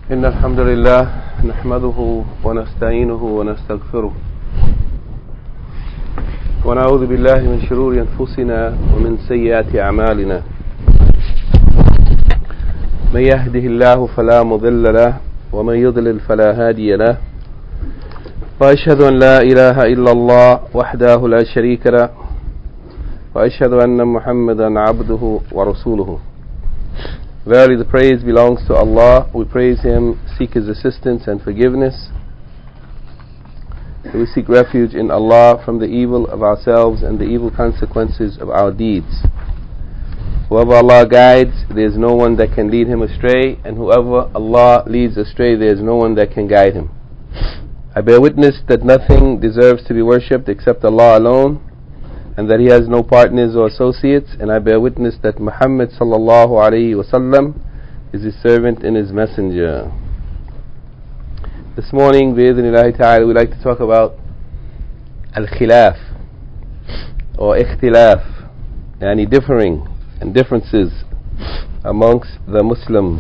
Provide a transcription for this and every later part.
إن الحمد لله نحمده ونستعينه ونستغفره ونعوذ بالله من شرور أنفسنا ومن سيئات أعمالنا من يهده الله فلا مضل له ومن يضلل فلا هادي له وأشهد أن لا إله إلا الله وحده لا شريك له وأشهد أن محمدا عبده ورسوله. Verily the praise belongs to Allah. We praise Him, seek His assistance and forgiveness. We seek refuge in Allah from the evil of ourselves and the evil consequences of our deeds. Whoever Allah guides, there is no one that can lead him astray, and whoever Allah leads astray, there is no one that can guide him. I bear witness that nothing deserves to be worshipped except Allah alone, and that He has no partners or associates, and I bear witness that Muhammad sallallahu alayhi wasallam is His servant and His messenger. This morning, bi'idhnillahi ta'ala, we'd like to talk about al-khilaf or ikhtilaf, yani differing and differences amongst the Muslims.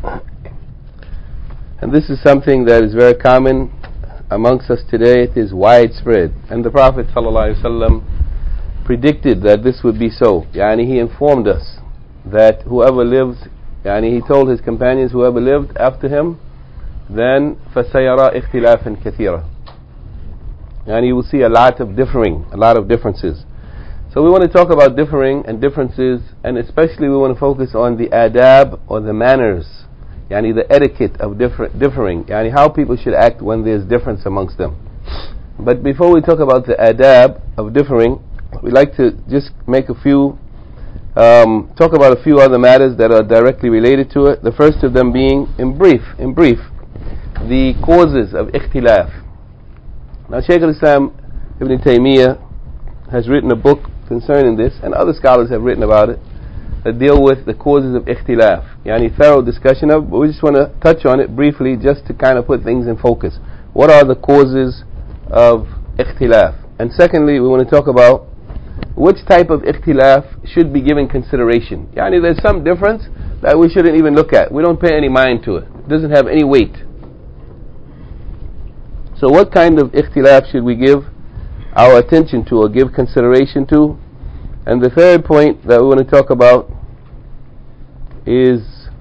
And this is something that is very common amongst us today. It is widespread, and the Prophet sallallahu alayhi wasallam predicted that this would be so. Yani he informed us that whoever lives, yani he told his companions, whoever lived after him, then فَسَيَرَى اِخْتِلَافًا كَثِيرًا. Yani you will see a lot of differing, a lot of differences. So we want to talk about differing and differences, and especially we want to focus on the adab or the manners, yani the etiquette of differing, yani how people should act when there's difference amongst them. But before we talk about the adab of differing, we'd like to just make a few, talk about a few other matters that are directly related to it. The first of them being, in brief, the causes of ikhtilaf. Now Shaykh al-Islam Ibn Taymiyyah has written a book concerning this, and other scholars have written about it, that deal with the causes of ikhtilaf. Yani thorough discussion of, but we just want to touch on it briefly just to kind of put things in focus. What are the causes of ikhtilaf? And secondly, we want to talk about which type of ikhtilaf should be given consideration. Yani there's some difference that we shouldn't even look at. We don't pay any mind to it. It doesn't have any weight. So what kind of ikhtilaf should we give our attention to or give consideration to? And the third point that we want to talk about is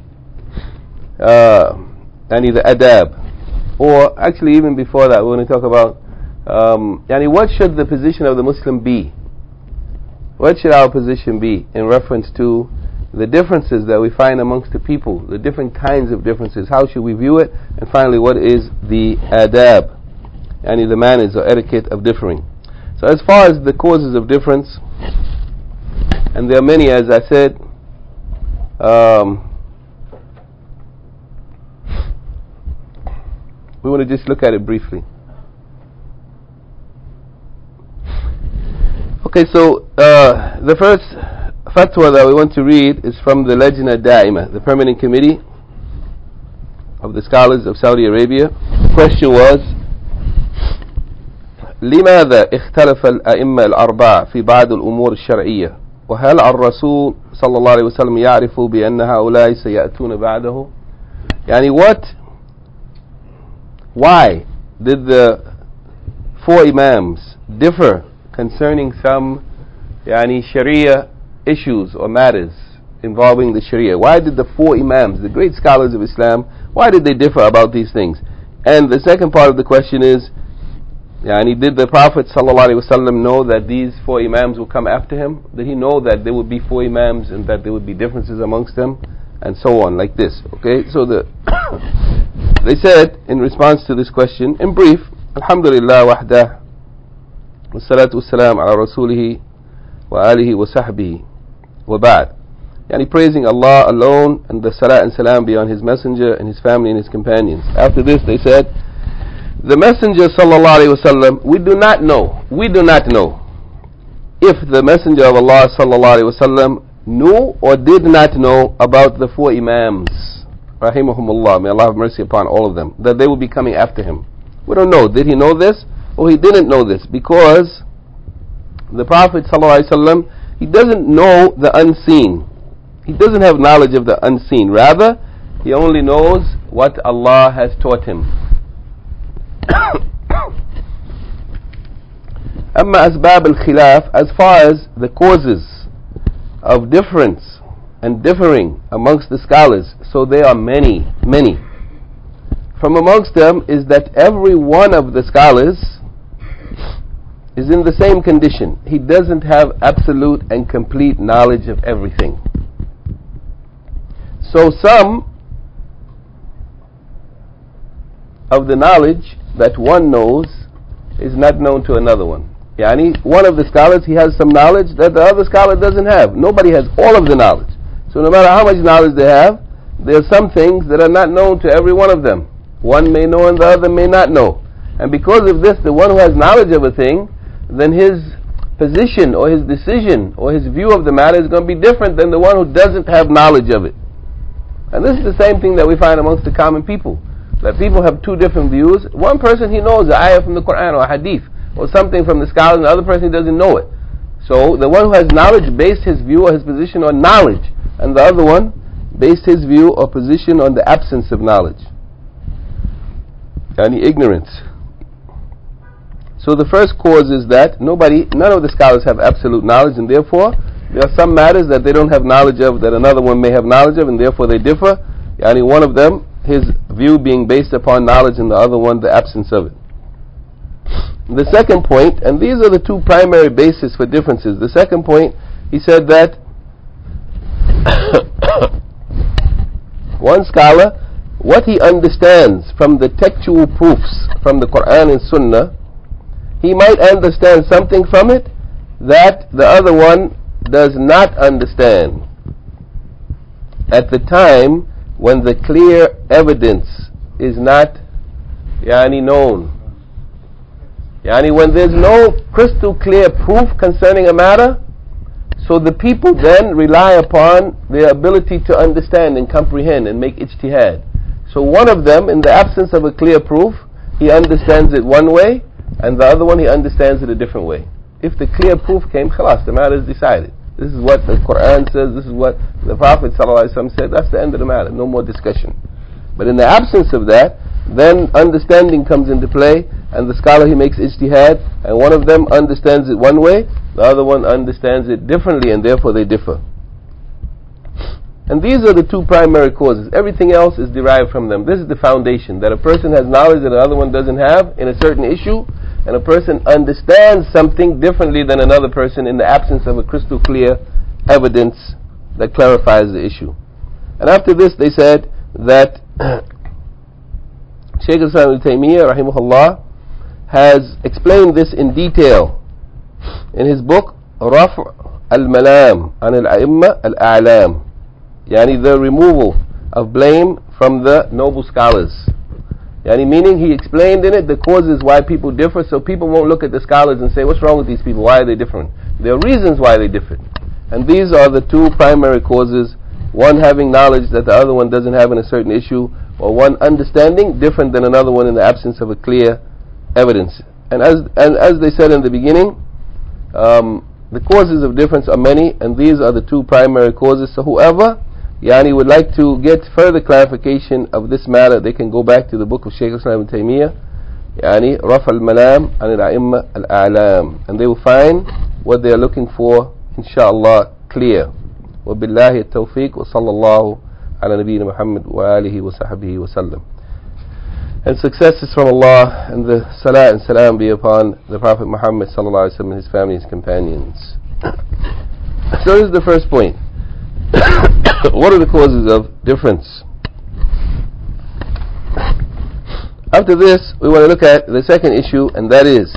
yani the adab. Or actually even before that, we want to talk about yani what should the position of the Muslim be? What should our position be in reference to the differences that we find amongst the people, the different kinds of differences? How should we view it? And finally, what is the adab, yani the manners or etiquette of differing? So as far as the causes of difference, and there are many, as I said, we want to just look at it briefly. Okay, so the first fatwa that we want to read is from the Lajna Da'ima, the Permanent Committee of the Scholars of Saudi Arabia. The question was, لماذا اختلف الأئمة الأربعة في بعض الأمور الشرعية وهل الرسول صلى الله عليه وسلم يعرف بأن هؤلاء سيأتون بعده؟ يعني why did the four Imams differ concerning some yani Sharia issues or matters involving the Sharia? Why did the four Imams, the great scholars of Islam, why did they differ about these things? And the second part of the question is, yani did the Prophet ﷺ know that these four Imams will come after him? Did he know that there would be four Imams and that there would be differences amongst them? And so on, like this. Okay, so they said in response to this question, in brief, Alhamdulillah wahdah, wassalatu wassalam ala rasulihi wa alihi wa sahbihi wa ba'd. Yani praising Allah alone, and the salat and salam be on His messenger and his family and his companions. After this they said, the Messenger sallallahu alaihi wasallam, we do not know if the Messenger of Allah sallallahu alaihi wasallam knew or did not know about the four Imams, rahimahumullah, may Allah have mercy upon all of them, that they will be coming after him. We don't know. Did he know this or he didn't know this? Because the Prophet sallallahu alaihi wasallam, he doesn't know the unseen. He doesn't have knowledge of the unseen. Rather, he only knows what Allah has taught him. أما أسباب الخلاف, as far as the causes of difference and differing amongst the scholars, so there are many. From amongst them is that every one of the scholars is in the same condition. He doesn't have absolute and complete knowledge of everything. So some of the knowledge that one knows is not known to another one. Yani, one of the scholars, he has some knowledge that the other scholar doesn't have. Nobody has all of the knowledge. So no matter how much knowledge they have, there are some things that are not known to every one of them. One may know and the other may not know. And because of this, the one who has knowledge of a thing, then his position or his decision or his view of the matter is going to be different than the one who doesn't have knowledge of it. And this is the same thing that we find amongst the common people. That people have two different views. One person, he knows the ayah from the Quran or a hadith or something from the scholars, and the other person, he doesn't know it. So the one who has knowledge based his view or his position on knowledge, and the other one based his view or position on the absence of knowledge. Any ignorance. So the first cause is that none of the scholars have absolute knowledge, and therefore there are some matters that they don't have knowledge of that another one may have knowledge of, and therefore they differ. Yani one of them, his view being based upon knowledge, and the other one the absence of it. The second point, and these are the two primary bases for differences. The second point, he said that one scholar, what he understands from the textual proofs from the Quran and Sunnah, he might understand something from it that the other one does not understand at the time when the clear evidence is not known. When there's no crystal clear proof concerning a matter, so the people then rely upon their ability to understand and comprehend and make ijtihad. So one of them, in the absence of a clear proof, he understands it one way, and the other one he understands it a different way. If the clear proof came, khalas, the matter is decided. This is what the Quran says, this is what the Prophet ﷺ said, that's the end of the matter, no more discussion. But in the absence of that, then understanding comes into play, and the scholar, he makes ijtihad, and one of them understands it one way, the other one understands it differently, and therefore they differ. And these are the two primary causes. Everything else is derived from them. This is the foundation, that a person has knowledge that the other one doesn't have in a certain issue, and a person understands something differently than another person in the absence of a crystal clear evidence that clarifies the issue. And after this they said that Shaykh al-Islam ibn Taymiyyah rahimahullah has explained this in detail in his book Raf' al-Malam an al-A'imma al-A'lam, yani the removal of blame from the noble scholars. Meaning he explained in it the causes why people differ, so people won't look at the scholars and say, what's wrong with these people, why are they different? There are reasons why they differ. And these are the two primary causes: one having knowledge that the other one doesn't have in a certain issue, or one understanding different than another one in the absence of a clear evidence. And as they said in the beginning, the causes of difference are many, and these are the two primary causes. So whoever would like to get further clarification of this matter, they can go back to the book of Shaykh al-Islam ibn Taymiyyah, Raf' al-Malam an al-A'imma al-A'lam, and they will find what they are looking for, inshallah, clear. وبالله التوفيق وصلى الله على نبينا محمد وآله وصحبه وسلم. And success is from Allah, and the salat and salam be upon the Prophet Muhammad sallallahu alaihi wasallam and his family and his companions. So this is the first point. What are the causes of difference? After this, we want to look at the second issue, and that is,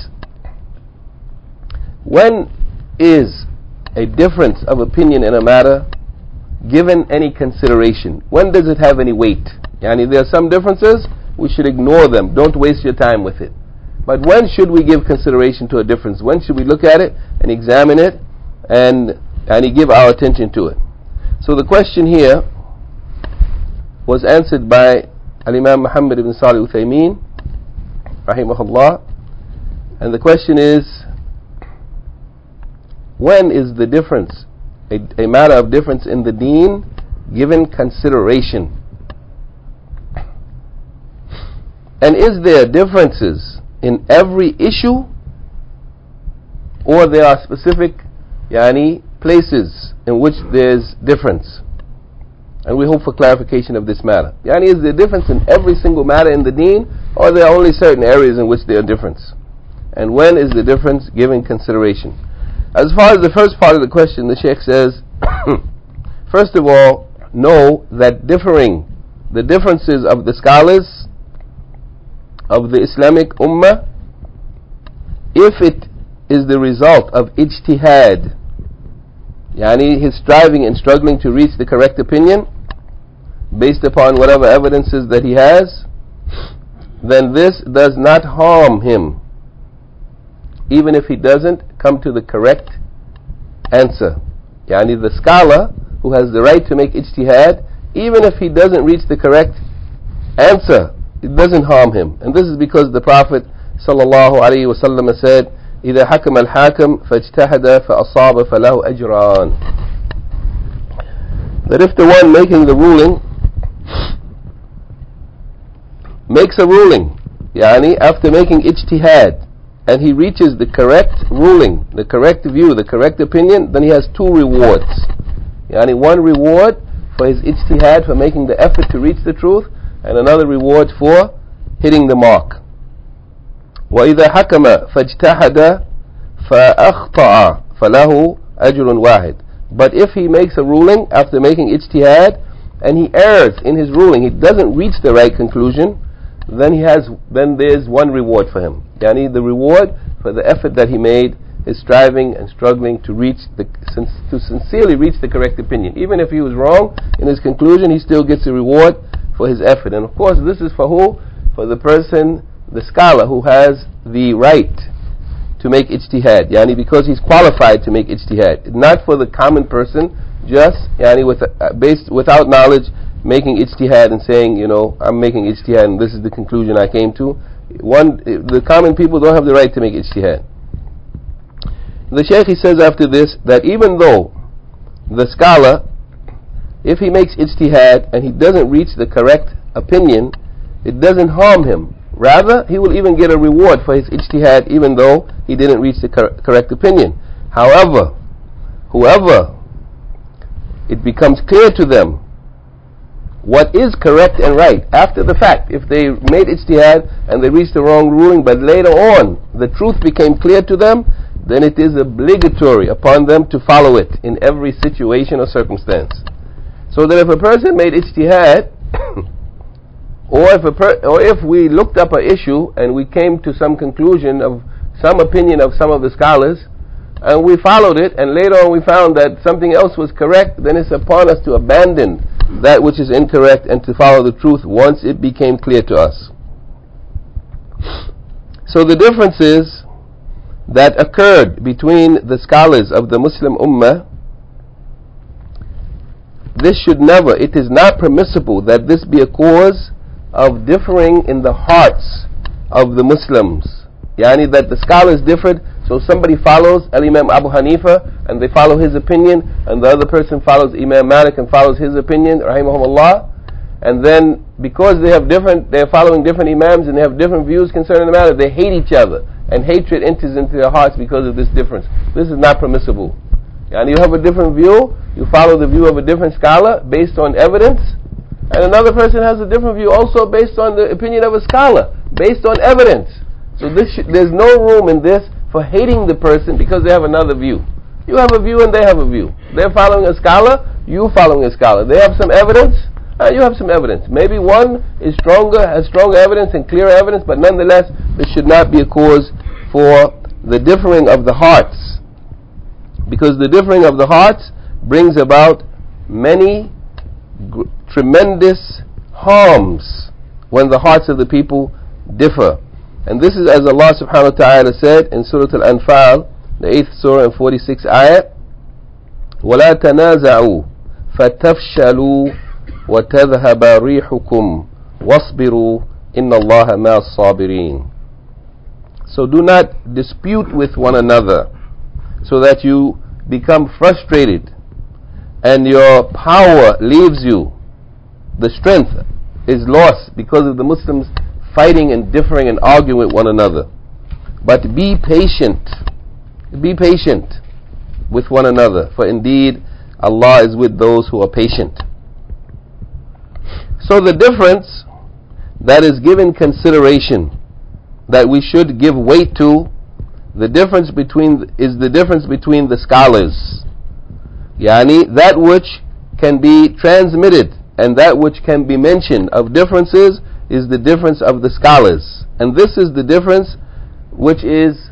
when is a difference of opinion in a matter given any consideration? When does it have any weight? There are some differences, we should ignore them. Don't waste your time with it. But when should we give consideration to a difference? When should we look at it and examine it and give our attention to it? So the question here was answered by Al-Imam Muhammad ibn Salih al-Uthaymeen rahimahullah, and the question is, when is the difference, a matter of difference in the deen, given consideration? And is there differences in every issue, or there are specific places in which there's difference? And we hope for clarification of this matter. Is there difference in every single matter in the deen, or there are only certain areas in which there are difference? And when is the difference given consideration? As far as the first part of the question, the Sheikh says, first of all, know that the differences of the scholars of the Islamic Ummah, if it is the result of ijtihad, his striving and struggling to reach the correct opinion based upon whatever evidences that he has, then this does not harm him, even if he doesn't come to the correct answer. The scholar who has the right to make ijtihad, even if he doesn't reach the correct answer, it doesn't harm him. And this is because the Prophet sallallahu alaihi wasallam said, إذا حكم الحاكم فاجتهد فأصاب فله أجران. That if the one making the ruling makes a ruling, after making ijtihad, and he reaches the correct ruling, the correct view, the correct opinion, then he has two rewards. One reward for his ijtihad, for making the effort to reach the truth, and another reward for hitting the mark. وَإِذَا حَكَمَ فَاجْتَهَدَ فَأَخْطَأَ فَلَهُ أَجْرٌ وَاحِدٌ. But if he makes a ruling after making ijtihad, and he errs in his ruling, he doesn't reach the right conclusion, then there's one reward for him. The reward for the effort that he made is striving and struggling to sincerely reach the correct opinion. Even if he was wrong in his conclusion, he still gets a reward for his effort. And of course, this is for who? For the person, the scholar, who has the right to make ijtihad, because he's qualified to make ijtihad. Not for the common person, just without knowledge, making ijtihad and saying, I'm making ijtihad and this is the conclusion I came to. The common people don't have the right to make ijtihad. The Shaykh, he says after this, that even though the scholar, if he makes ijtihad and he doesn't reach the correct opinion, it doesn't harm him. Rather, he will even get a reward for his ijtihad, even though he didn't reach the correct opinion. However, whoever it becomes clear to them what is correct and right after the fact, if they made ijtihad and they reached the wrong ruling, but later on the truth became clear to them, then it is obligatory upon them to follow it in every situation or circumstance. So that if a person made ijtihad, or if we looked up an issue and we came to some conclusion of some opinion of some of the scholars, and we followed it, and later on we found that something else was correct, then it's upon us to abandon that which is incorrect and to follow the truth once it became clear to us. So the differences that occurred between the scholars of the Muslim Ummah, it is not permissible that this be a cause of differing in the hearts of the Muslims. That the scholars differed, so somebody follows Al-Imam Abu Hanifa and they follow his opinion, and the other person follows Imam Malik and follows his opinion, rahimahumullah, and then because they're following different imams and they have different views concerning the matter, they hate each other, and hatred enters into their hearts because of this difference. This is not permissible. You have a different view, you follow the view of a different scholar based on evidence, and another person has a different view also based on the opinion of a scholar, based on evidence. So there's no room in this for hating the person because they have another view. You have a view and they have a view. They're following a scholar, you following a scholar. They have some evidence, you have some evidence. Maybe one is has stronger evidence and clearer evidence, but nonetheless, this should not be a cause for the differing of the hearts. Because the differing of the hearts brings about many tremendous harms when the hearts of the people differ. And this is as Allah subhanahu wa ta'ala said in Surah Al-Anfal, the 8th surah and 46th ayat, وَلَا تَنَازَعُوا فَتَفْشَلُوا وَتَذْهَبَ رِيحُكُمْ وَاصْبِرُوا إِنَّ اللَّهَ مَعَ الصَّابِرِينَ. So do not dispute with one another, so that you become frustrated and your power leaves you. The strength is lost because of the Muslims fighting and differing and arguing with one another. But be patient. Be patient with one another, for indeed Allah is with those who are patient. So the difference that is given consideration, that we should give weight to, the difference between the scholars. Yani that which can be transmitted and that which can be mentioned of differences is the difference of the scholars. And this is the difference which is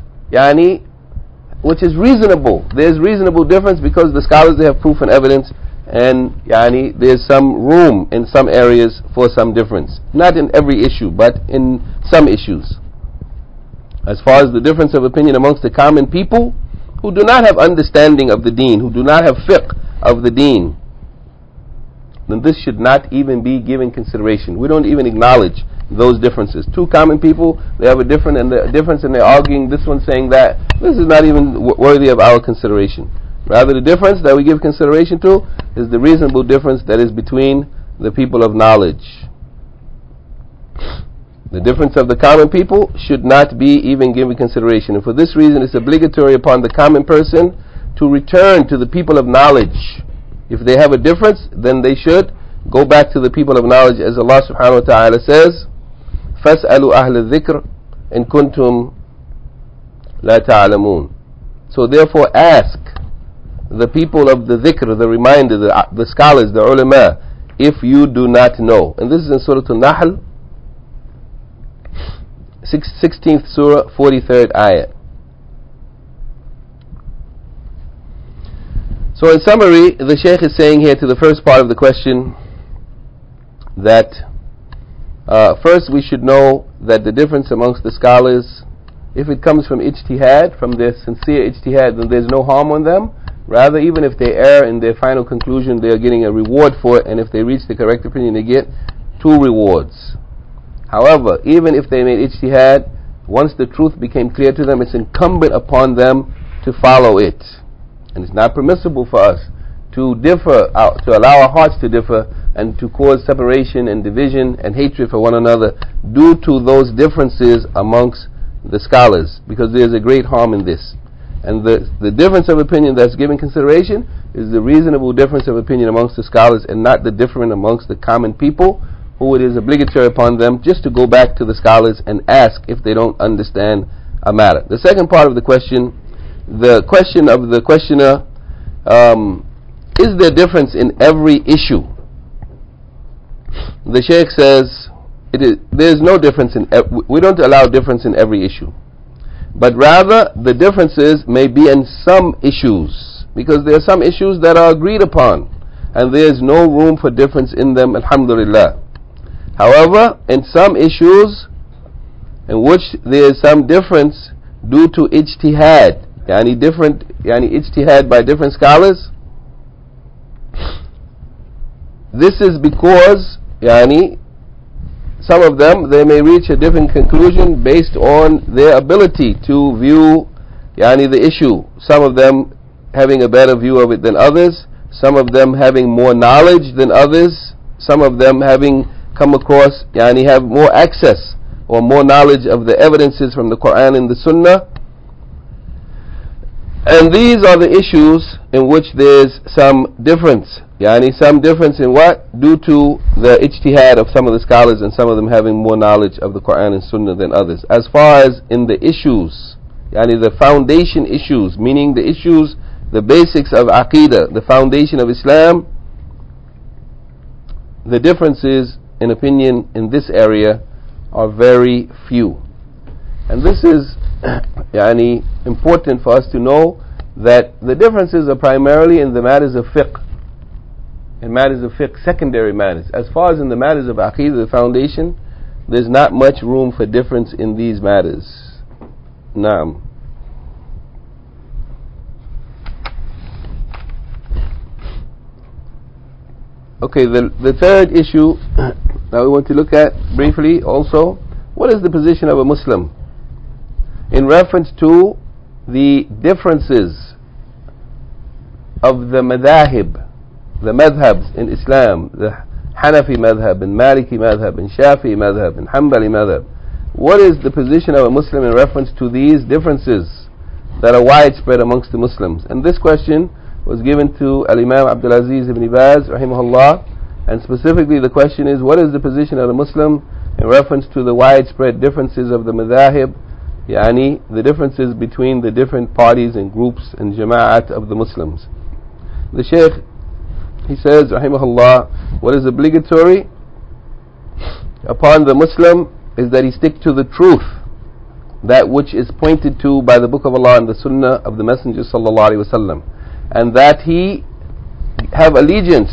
reasonable. There's reasonable difference because the scholars, they have proof and evidence, and there's some room in some areas for some difference. Not in every issue, but in some issues. As far as the difference of opinion amongst the common people who do not have understanding of the deen, who do not have fiqh of the deen, then this should not even be given consideration. We don't even acknowledge those differences. Two common people, they have a difference and they're arguing, this one saying that. This is not even worthy of our consideration. Rather, the difference that we give consideration to is the reasonable difference that is between the people of knowledge. The difference of the common people should not be even given consideration. And for this reason, it's obligatory upon the common person to return to the people of knowledge. If they have a difference, then they should go back to the people of knowledge, as Allah subhanahu wa ta'ala says, فَاسْأَلُوا أَهْلَ الذِّكْرِ إِن كُنْتُمْ لَا تَعْلَمُونَ. So therefore ask the people of the dhikr, the reminder, the scholars, the ulama, if you do not know. And this is in Surah Al-Nahl, 16th Surah, 43rd ayah. So in summary, the Shaykh is saying here to the first part of the question that first we should know that the difference amongst the scholars, if it comes from ijtihad, from their sincere ijtihad, then there's no harm on them. Rather, even if they err in their final conclusion, they are getting a reward for it, and if they reach the correct opinion, they get 2 rewards. However, even if they made ijtihad, once the truth became clear to them, it's incumbent upon them to follow it. And it's not permissible for us to differ, to allow our hearts to differ and to cause separation and division and hatred for one another due to those differences amongst the scholars, because there's a great harm in this. And the difference of opinion that's given consideration is the reasonable difference of opinion amongst the scholars, and not the difference amongst the common people, who it is obligatory upon them just to go back to the scholars and ask if they don't understand a matter. The second part of the question, the question of the questioner, is there difference in every issue? The Shaykh says there is no difference we don't allow difference in every issue, but rather the differences may be in some issues, because there are some issues that are agreed upon and there is no room for difference in them, alhamdulillah. However, in some issues in which there is some difference due to ijtihad, ijtihad by different scholars, this is because some of them, they may reach a different conclusion based on their ability to view the issue. Some of them having a better view of it than others, some of them having more knowledge than others, some of them having come across, have more access or more knowledge of the evidences from the Quran and the Sunnah. And these are the issues in which there's some difference. Some difference in what? Due to the ijtihad of some of the scholars, and some of them having more knowledge of the Quran and Sunnah than others. As far as in the issues, the foundation issues, meaning the issues, the basics of Aqidah, the foundation of Islam, the differences in opinion in this area are very few. And this is important for us to know, that the differences are primarily in the matters of fiqh, secondary matters. As far as in the matters of Aqidah, the foundation, there's not much room for difference in these matters. Naam. Okay, the third issue that we want to look at briefly also, what is the position of a Muslim in reference to the differences of the madhahib, the madhabs in Islam, the Hanafi madhab and Maliki madhab and Shafi'i madhab and Hanbali madhab, what is the position of a Muslim in reference to these differences that are widespread amongst the Muslims? And this question was given to Al-Imam Abdul Aziz ibn Baz rahimahullah, and specifically the question is, what is the position of the Muslim in reference to the widespread differences of the madhahib, yani the differences between the different parties and groups and jama'at of the Muslims? The Shaykh, he says rahimahullah, what is obligatory upon the Muslim is that he stick to the truth, that which is pointed to by the Book of Allah and the Sunnah of the Messenger sallallahu alaihi wasallam, and that he have allegiance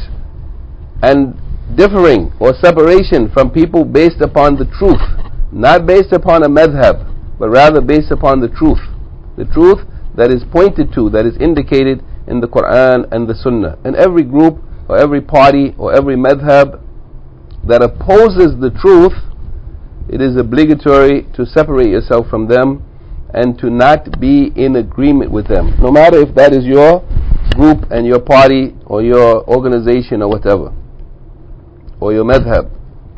and differing or separation from people based upon the truth, not based upon a madhab, but rather based upon the truth that is pointed to, that is indicated in the Quran and the Sunnah. And every group or every party or every madhab that opposes the truth, it is obligatory to separate yourself from them and to not be in agreement with them, no matter if that is your group and your party or your organization or whatever, or your madhab.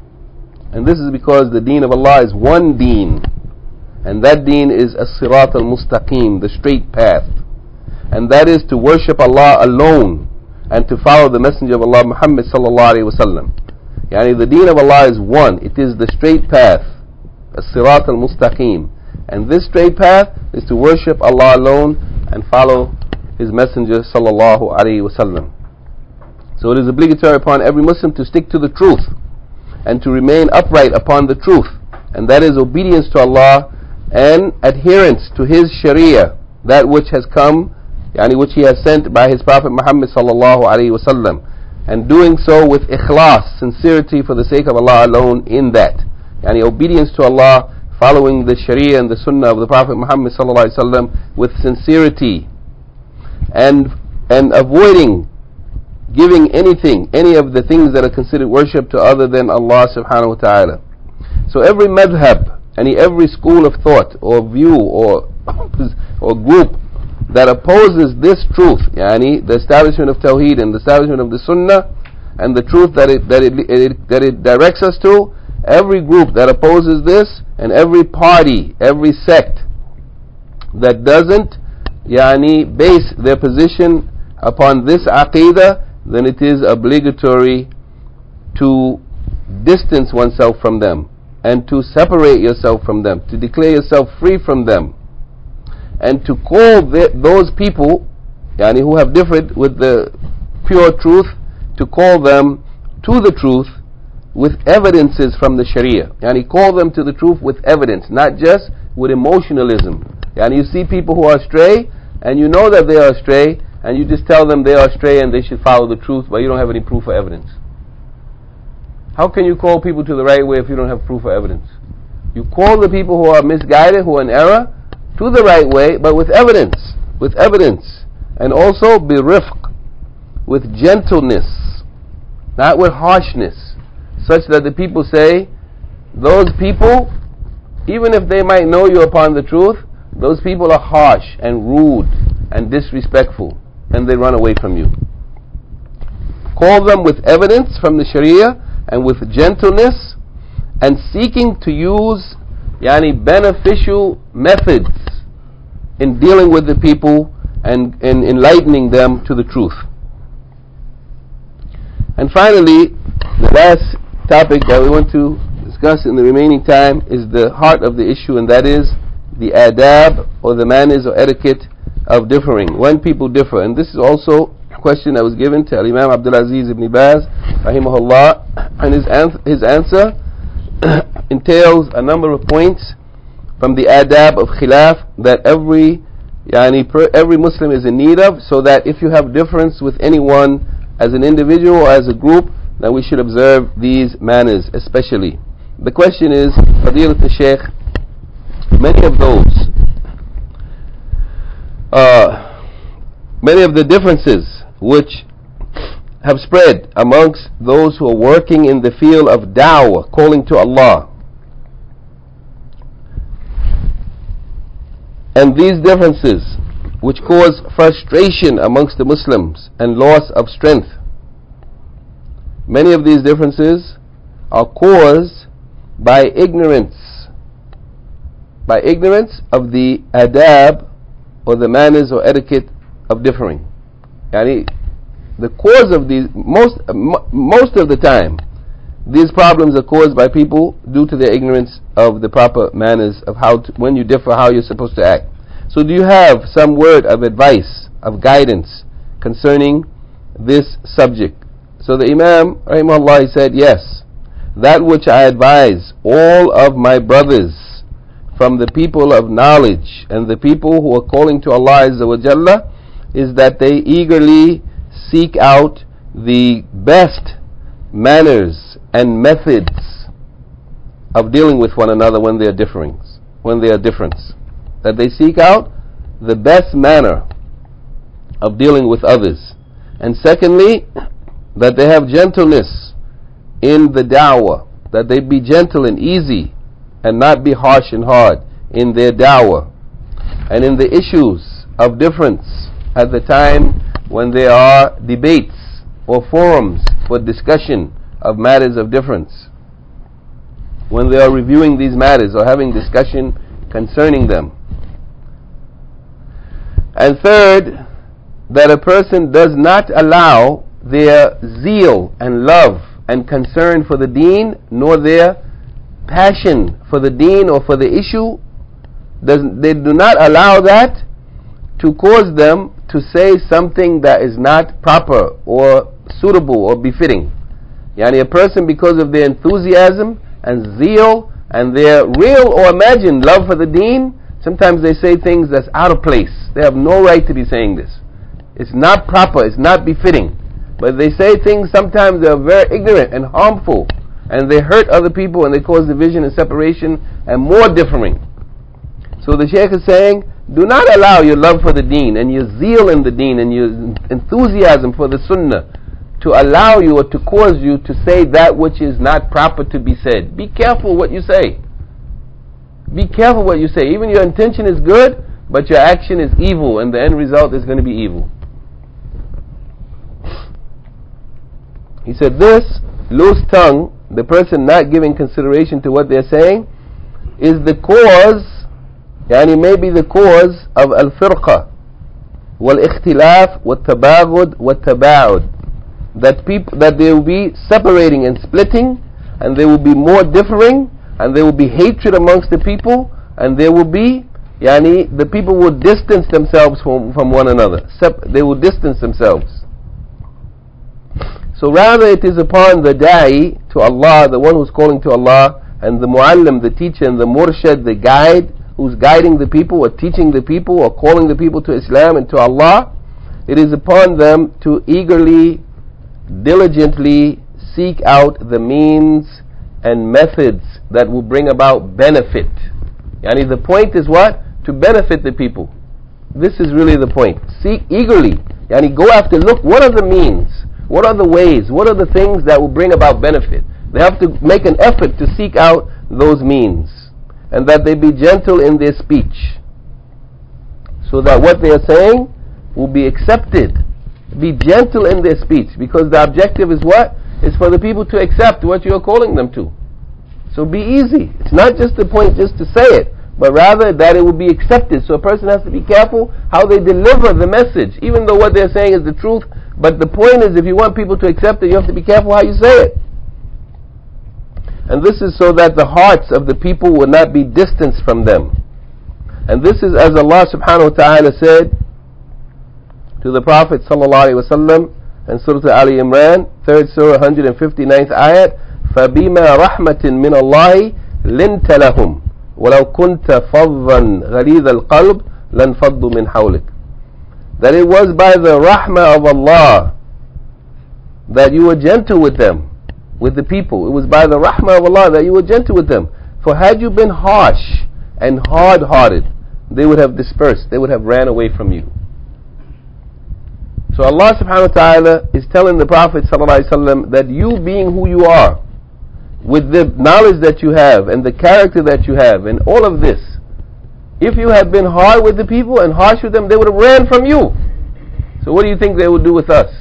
And this is because the deen of Allah is one deen, and that deen is as-sirat al-mustaqim, the straight path, and that is to worship Allah alone and to follow the Messenger of Allah Muhammad sallallahu alaihi wasallam. Yani the deen of Allah is one, it is the straight path, as-sirat al-mustaqim, and this straight path is to worship Allah alone and follow His Messenger sallallahu alaihi wasallam. So it is obligatory upon every Muslim to stick to the truth and to remain upright upon the truth, and that is obedience to Allah and adherence to His Sharia, that which has come, yani which He has sent by His Prophet Muhammad sallallahu alaihi wasallam, and doing so with ikhlas, sincerity for the sake of Allah alone in that. Yani obedience to Allah, following the Sharia and the Sunnah of the Prophet Muhammad sallallahu alaihi wasallam with sincerity, and avoiding giving any of the things that are considered worship to other than Allah subhanahu wa ta'ala. So every madhab, every school of thought or view or group that opposes this truth, yani the establishment of Tawheed and the establishment of the Sunnah and the truth that it directs us to, every group that opposes this and every party, every sect that doesn't base their position upon this aqidah, then it is obligatory to distance oneself from them and to separate yourself from them, to declare yourself free from them, and to call those people who have differed with the pure truth, to call them to the truth with evidences from the Sharia. Call them to the truth with evidence, not just with emotionalism. You see people who are astray, and you know that they are astray, and you just tell them they are astray and they should follow the truth, but you don't have any proof or evidence. How can you call people to the right way if you don't have proof or evidence? You call the people who are misguided, who are in error, to the right way, but with evidence, and also birifq, with gentleness, not with harshness, such that the people say, those people, even if they might know you upon the truth, those people are harsh and rude and disrespectful, and they run away from you. Call them with evidence from the Sharia and with gentleness, and seeking to use beneficial methods in dealing with the people and enlightening them to the truth. And finally, the last topic that we want to discuss in the remaining time is the heart of the issue, and that is the adab, or the manners or etiquette of differing, when people differ. And this is also a question that was given to Imam Abdul Aziz ibn Baz rahimahullah, and his answer entails a number of points from the adab of khilaf that every Muslim is in need of, so that if you have difference with anyone as an individual or as a group, then we should observe these manners especially. The question is, Fadilat al-Shaykh, many of the differences which have spread amongst those who are working in the field of da'wah, calling to Allah, and these differences which cause frustration amongst the Muslims and loss of strength, many of these differences are caused by ignorance by ignorance of the adab, or the manners or etiquette of differing. Yani, the cause of these, most of the time, these problems are caused by people due to their ignorance of the proper manners of how to, when you differ, how you're supposed to act. So do you have some word of advice, of guidance concerning this subject? So the Imam, rahimahullah, he said, yes, that which I advise all of my brothers from the people of knowledge and the people who are calling to Allah Azza wa Jalla is that they eagerly seek out the best manners and methods of dealing with one another when they are differing, when they are different. That they seek out the best manner of dealing with others. And secondly, that they have gentleness in the da'wah, that they be gentle and easy and not be harsh and hard in their da'wah and in the issues of difference at the time when there are debates or forums for discussion of matters of difference, when they are reviewing these matters or having discussion concerning them. And third, that a person does not allow their zeal and love and concern for the deen, nor their passion for the deen or for the issue, they do not allow that to cause them to say something that is not proper or suitable or befitting. Yani a person, because of their enthusiasm and zeal and their real or imagined love for the deen, sometimes they say things that's out of place. They have no right to be saying this. It's not proper, it's not befitting. But they say things sometimes that are very ignorant and harmful, and they hurt other people and they cause division and separation and more differing. So the Shaykh is saying, do not allow your love for the deen and your zeal in the deen and your enthusiasm for the sunnah to allow you or to cause you to say that which is not proper to be said. Be careful what you say. Be careful what you say. Even your intention is good, but your action is evil, and the end result is going to be evil. He said this loose tongue, the person not giving consideration to what they're saying, is the cause, yani maybe the cause of al-firqa, wal-ikhtilaf, wal-tabaghud, wal-taba'ud. That they will be separating and splitting, and there will be more differing, and there will be hatred amongst the people, and there will be, the people will distance themselves from one another. They will distance themselves. So rather it is upon the da'i to Allah, the one who's calling to Allah, and the muallim, the teacher, and the murshad, the guide, who's guiding the people or teaching the people or calling the people to Islam and to Allah, it is upon them to eagerly, diligently seek out the means and methods that will bring about benefit. The point is what? To benefit the people. This is really the point. Seek eagerly. Go after, look, what are the means? What are the ways? What are the things that will bring about benefit? They have to make an effort to seek out those means. And that they be gentle in their speech, so that what they are saying will be accepted. Be gentle in their speech, because the objective is what? It's for the people to accept what you are calling them to. So be easy. It's not just the point just to say it, but rather that it will be accepted. So a person has to be careful how they deliver the message, even though what they're saying is the truth. But the point is, if you want people to accept it, you have to be careful how you say it. And this is so that the hearts of the people will not be distanced from them. And this is as Allah subhanahu wa ta'ala said to the Prophet sallallahu alaihi wasallam in Surah Ali Imran, 3rd Surah, 159th ayat, فَبِمَا رَحْمَةٍ مِّنَ اللَّهِ لِنْتَ لَهُمْ وَلَوْ كُنْتَ فَظًّا غَلِيظَ الْقَلْبِ لَانْفَضُّوا مِنْ حَوْلِكَ. That it was by the rahmah of Allah that you were gentle with them, with the people. It was by the rahmah of Allah that you were gentle with them. For had you been harsh and hard-hearted, they would have dispersed. They would have ran away from you. So Allah subhanahu wa ta'ala is telling the Prophet sallallahu alaihi wasallam that you being who you are, with the knowledge that you have and the character that you have and all of this, if you had been hard with the people and harsh with them, they would have ran from you. So what do you think they would do with us?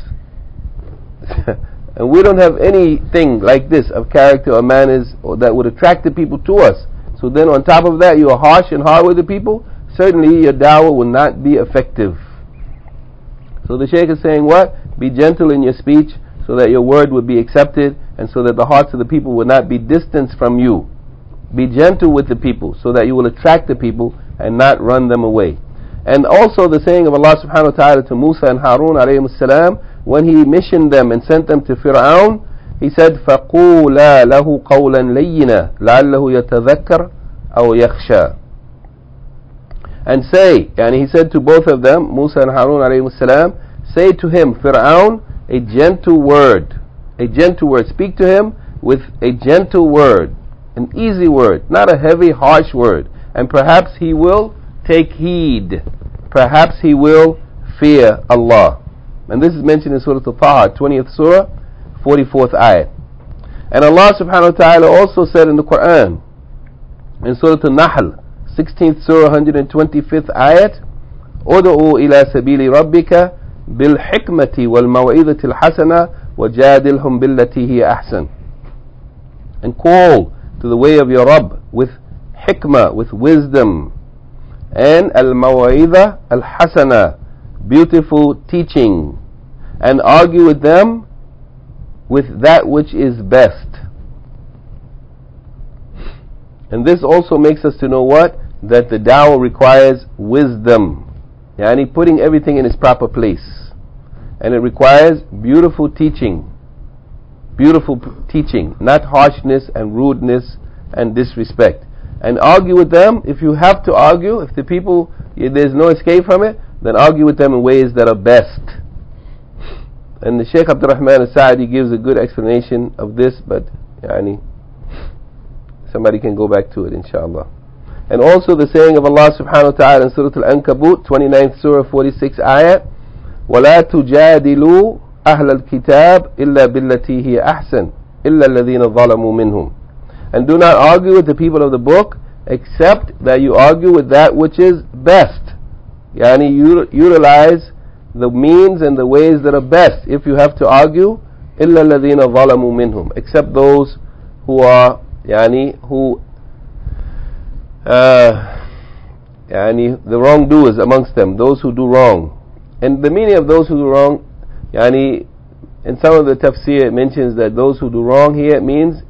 And we don't have anything like this of character or manners or that would attract the people to us. so then on top of that you are harsh and hard with the people, certainly your da'wah will not be effective. So the Shaykh is saying what? Be gentle in your speech so that your word would be accepted and so that the hearts of the people will not be distanced from you. Be gentle with the people so that you will attract the people and not run them away. And also the saying of Allah subhanahu wa ta'ala to Musa and Harun alayhim salam, when he missioned them and sent them to Fir'aun, he said, فَقُولَا لَهُ قَوْلًا لَيِّنًا لَعَلَّهُ يَتَذَكَّرْ أَوْ يَخْشَى. And say, and he said to both of them, Musa and Harun alayhim salam, say to him, Fir'aun, a gentle word. A gentle word. Speak to him with a gentle word. An easy word, not a heavy, harsh word. And perhaps he will take heed. Perhaps he will fear Allah. And this is mentioned in Surah Al-Taha, 20th Surah, 44th ayat. And Allah subhanahu wa ta'ala also said in the Quran, in Surah Al-Nahl, 16th Surah, 125th ayat, أُدْعُوا إِلَى سَبِيلِ رَبِّكَ بِالْحِكْمَةِ وَالْمَوْعِظَةِ الْحَسَنَةِ وَجَادِلْهُمْ بِالَّتِي هِيَ أَحْسَنُ. And call to the way of your Rabb with hikmah, with wisdom, and al-maw'idah al-hasana, beautiful teaching, and argue with them with that which is best. And this also makes us to know what? That the da'wah requires wisdom, yani putting everything in its proper place. And it requires beautiful teaching, not harshness and rudeness and disrespect. And argue with them. If you have to argue, if the people, there's no escape from it, then argue with them in ways that are best. And the Shaykh Abdul Rahman al-Sa'di gives a good explanation of this, but somebody can go back to it inshallah. And also the saying of Allah subhanahu wa ta'ala in Surah Al-Ankabut, 29th Surah, 46 ayat, وَلَا تُجَادِلُوا أَهْلَ الْكِتَابِ إِلَّا بِالَّتِي هِيَ أَحْسَنُ إِلَّا الَّذِينَ ظَلَمُوا مِنْهُمْ. And do not argue with the people of the book except that you argue with that which is best. Yani utilize the means and the ways that are best. If you have to argue, إِلَّا الَّذِينَ ظَلَمُوا مِنْهُمْ, except those who are the wrongdoers amongst them, those who do wrong. And the meaning of those who do wrong, in some of the tafsir it mentions that those who do wrong here, it means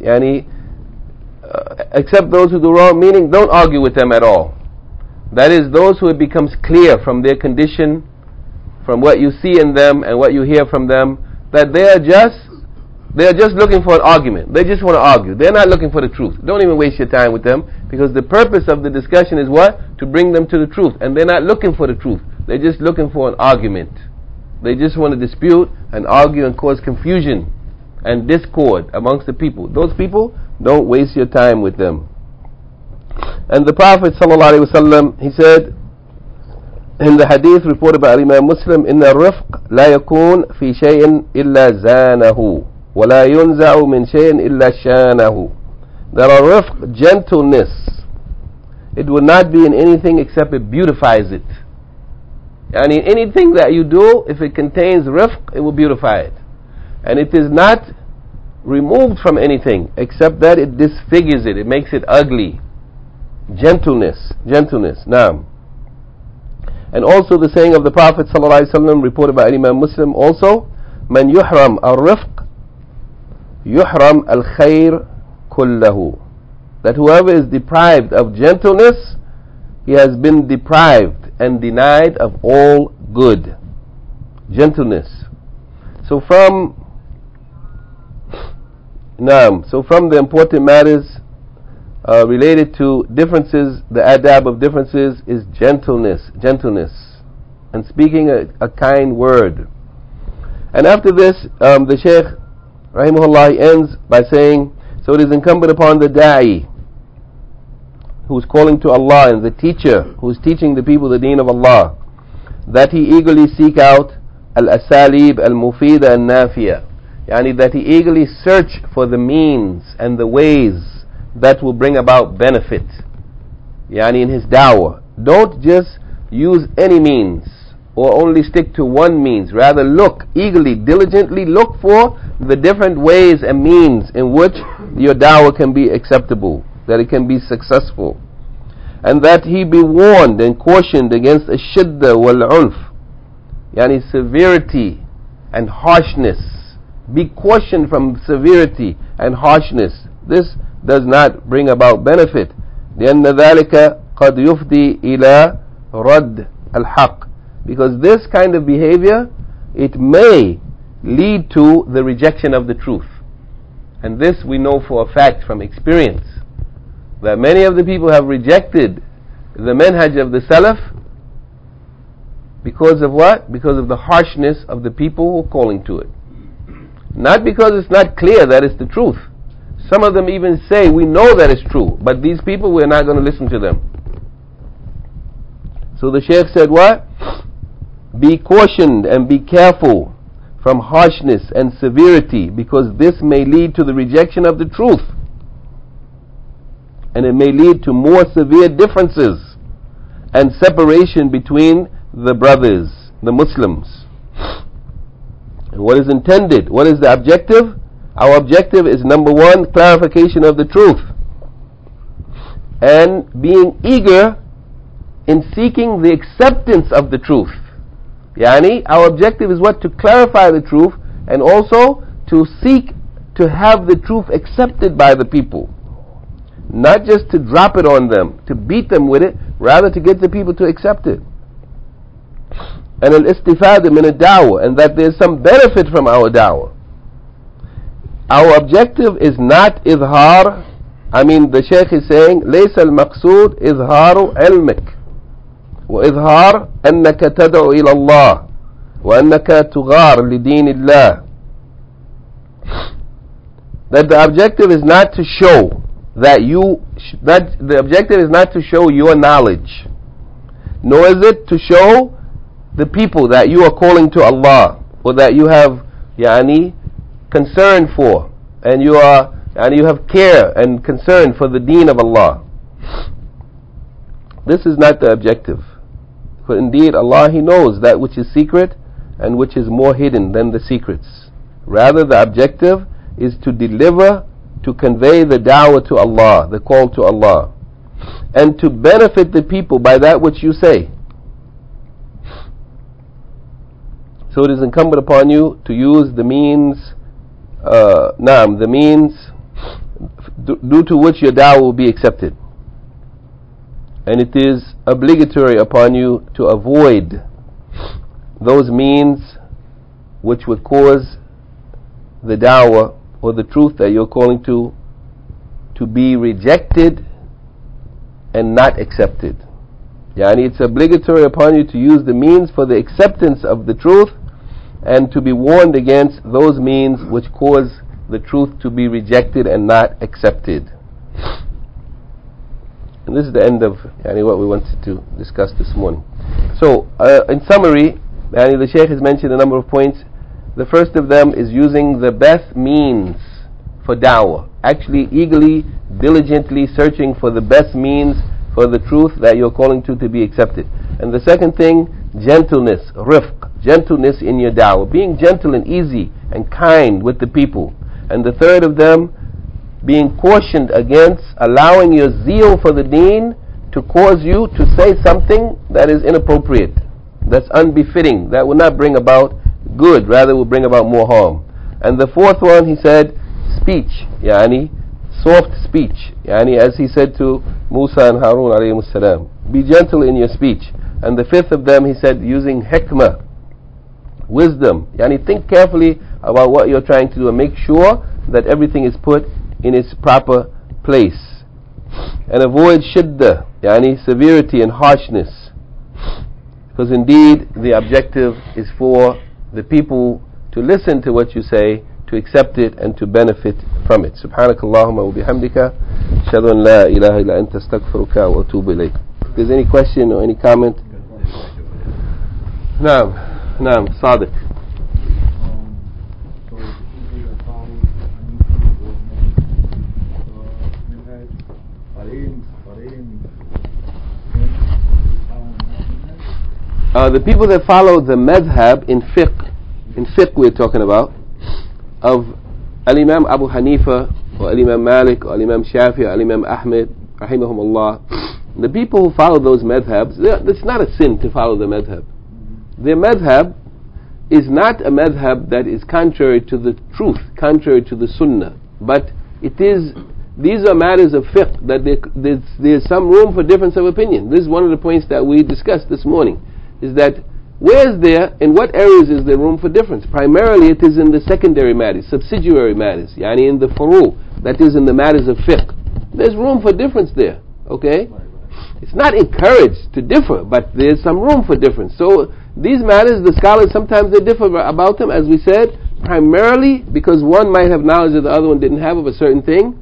except those who do wrong, meaning don't argue with them at all. That is, those who it becomes clear from their condition, from what you see in them and what you hear from them, that they are just looking for an argument. They just want to argue. They're not looking for the truth. Don't even waste your time with them, because the purpose of the discussion is what? To bring them to the truth. And they're not looking for the truth. They're just looking for an argument. They just want to dispute and argue and cause confusion and discord amongst the people. Those people, don't waste your time with them. And the Prophet ﷺ, he said in the hadith reported by Imam Muslim, إِنَّ الرِّفْقَ لَا يَكُونْ فِي شَيْءٍ إِلَّا زَانَهُ وَلَا يُنْزَعُ مِنْ شَيْءٍ إِلَّا شَانَهُ. That a rifq, gentleness, it will not be in anything except it beautifies it. And in anything that you do, if it contains rifq, it will beautify it. And it is not removed from anything except that it disfigures it, it makes it ugly. Gentleness. Naam. And also the saying of the Prophet ﷺ reported by Imam Muslim also, Man yuhram al-rifq yuhram al-khair kullahu. That whoever is deprived of gentleness, he has been deprived and denied of all good. Gentleness. So from the important matters related to differences, the adab of differences is gentleness, and speaking a kind word. And after this, the Shaykh rahimahullah ends by saying, so it is incumbent upon the da'i, who's calling to Allah, and the teacher who's teaching the people the deen of Allah, that he eagerly seek out al-asalib al-mufida al-nafiya, yani that he eagerly search for the means and the ways that will bring about benefit, yani in his da'wah. Don't just use any means or only stick to one means. Rather look eagerly, diligently look for the different ways and means in which your da'wah can be acceptable. that it can be successful. And that he be warned and cautioned against ashidda wal-ulf, yani severity and harshness. Be cautioned from severity and harshness. This does not bring about benefit. لأن ذلك قد يفضي إلى رد الحق. Because this kind of behavior, it may lead to the rejection of the truth. And this we know for a fact from experience, that many of the people have rejected the manhaj of the Salaf because of what? Because of the harshness of the people who are calling to it. Not because it's not clear that it's the truth. Some of them even say, we know that it's true, but these people, we're not going to listen to them. So the Shaykh said what? Be cautioned and be careful from harshness and severity, because this may lead to the rejection of the truth. And it may lead to more severe differences and separation between the brothers, the Muslims. And what is intended? What is the objective? Our objective is, number one, clarification of the truth, and being eager in seeking the acceptance of the truth. Yani, our objective is what? To clarify the truth, and also to seek to have the truth accepted by the people. Not just to drop it on them, to beat them with it, rather to get the people to accept it. And al-istifada min ad-da'wah, and that there is some benefit from our da'wah. Our objective is not izhar. The Shaykh is saying, ليس المقصود إظهار علمك وإظهار أنك تدعو إلى الله وأنك تغار لدين الله. That the objective is not to show the objective is not to show your knowledge, nor is it to show the people that you are calling to Allah, or that you have concern for, and you have care and concern for the deen of Allah. This is not the objective. For indeed Allah, He knows that which is secret and which is more hidden than the secrets. Rather, the objective is to deliver, to convey the da'wah to Allah, the call to Allah, and to benefit the people by that which you say. So it is incumbent upon you to use the means, due to which your da'wah will be accepted. And it is obligatory upon you to avoid those means which would cause the da'wah or the truth that you're calling to be rejected and not accepted. It's obligatory upon you to use the means for the acceptance of the truth, and to be warned against those means which cause the truth to be rejected and not accepted. And this is the end of what we wanted to discuss this morning. So, in summary, the Shaykh has mentioned a number of points. The first of them is using the best means for da'wah. Actually, eagerly, diligently searching for the best means for the truth that you're calling to be accepted. And the second thing, gentleness, rifq, gentleness in your da'wah. Being gentle and easy and kind with the people. And the third of them, being cautioned against allowing your zeal for the deen to cause you to say something that is inappropriate, that's unbefitting, that will not bring about good, rather will bring about more harm. And the fourth one, he said, speech, soft speech, as he said to Musa and Harun alayhi salam, be gentle in your speech. And the fifth of them, he said, using hikmah, wisdom, think carefully about what you're trying to do and make sure that everything is put in its proper place. And avoid shiddah, severity and harshness, because indeed the objective is for the people to listen to what you say, to accept it, and to benefit from it. Subhanakallahumma wa bihamdika, ashhadu an la ilaha illa anta astaghfiruka wa atubu ilayk. If there's any question or any comment. Naam, Sadiq. The people that follow the madhab in fiqh we're talking about, of Al-Imam Abu Hanifa or Imam Malik, or Imam Shafi, or Imam Ahmed, rahimahumullah, the people who follow those madhabs, it's not a sin to follow the madhab. Their madhab is not a madhab that is contrary to the truth, contrary to the sunnah, but these are matters of fiqh, that there's some room for difference of opinion. This is one of the points that we discussed this morning, is that in what areas is there room for difference? Primarily it is in the secondary matters, subsidiary matters, yani in the furu, that is in the matters of fiqh. There's room for difference there, okay? It's not encouraged to differ, but there's some room for difference. So these matters, the scholars sometimes they differ about them, as we said, primarily because one might have knowledge that the other one didn't have of a certain thing,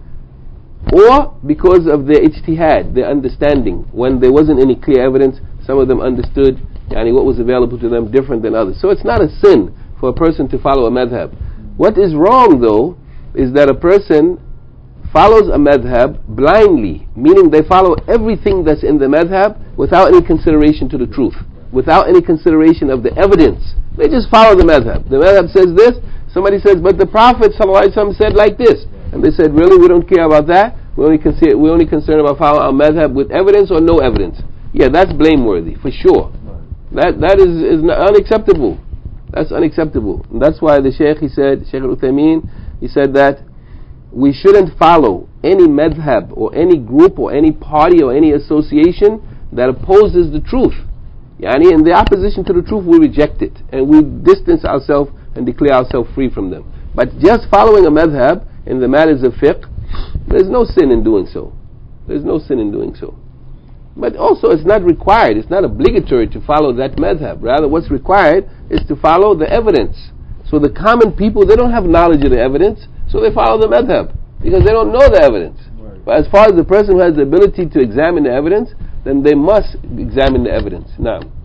or because of their ijtihad, their understanding. When there wasn't any clear evidence, some of them understood what was available to them different than others. So it's not a sin for a person to follow a madhab. What is wrong though is that a person follows a madhab blindly, meaning they follow everything that's in the madhab without any consideration to the truth, without any consideration of the evidence. They just follow the madhab. The madhab says this, somebody says, but the Prophet ﷺ said like this. And they said, really, we don't care about that. We're only concerned about following our madhab with evidence or no evidence. Yeah, that's blameworthy, for sure. That is unacceptable. That's unacceptable. And that's why the Shaykh, Shaykh al-Uthaymeen, he said that we shouldn't follow any madhab or any group or any party or any association that opposes the truth. Yani in the opposition to the truth, we reject it and we distance ourselves and declare ourselves free from them. But just following a madhab in the matters of fiqh, there's no sin in doing so. There's no sin in doing so. But also it's not required, it's not obligatory to follow that madhab. Rather what's required is to follow the evidence. So the common people, they don't have knowledge of the evidence, so they follow the madhab because they don't know the evidence. Right. But as far as the person who has the ability to examine the evidence, then they must examine the evidence. Now